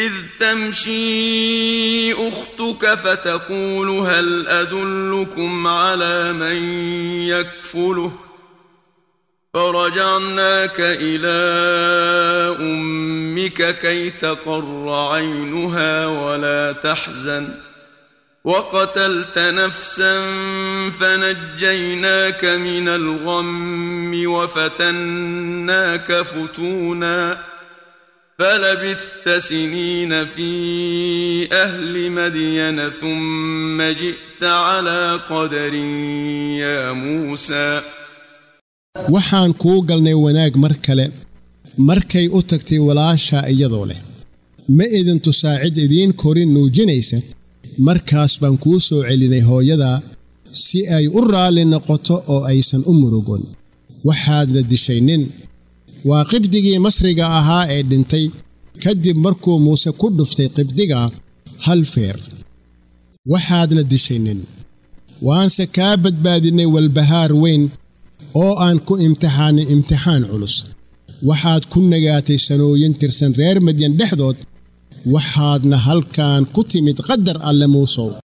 إذ تمشي أختك فتقول هل أدلكم على من يكفله فرجعناك إلى أمك كي تقر عينها ولا تحزن وقتلت نفسا فنجيناك من الغم وفتناك فتونا فلبثت سنين في أهل مدين ثم جئت على قدر يا موسى waxaan kuu galnay wanaag mar kale markay u tagtay walaasha iyadoo leh ma idin tusaacid idiin korin nuujinaysa markaas baan kuu soo celinay hooyada si ay u raali noqoto oo aysan u murugon waxaadna dishay nin waa qibdigii masriga ahaa ee dhintay kadib markuu muuse ku dhuftay qibdiga hal feer waxaadna dishay nin waanse kaa badbaadinay walbahaar weyn oo aan ku imtixaanay imtixaan culus waxaad ku nagaatay sanooyin tirsan reer Madyan dhexdood waxaadna halkaan ku timid qadar alle Muusow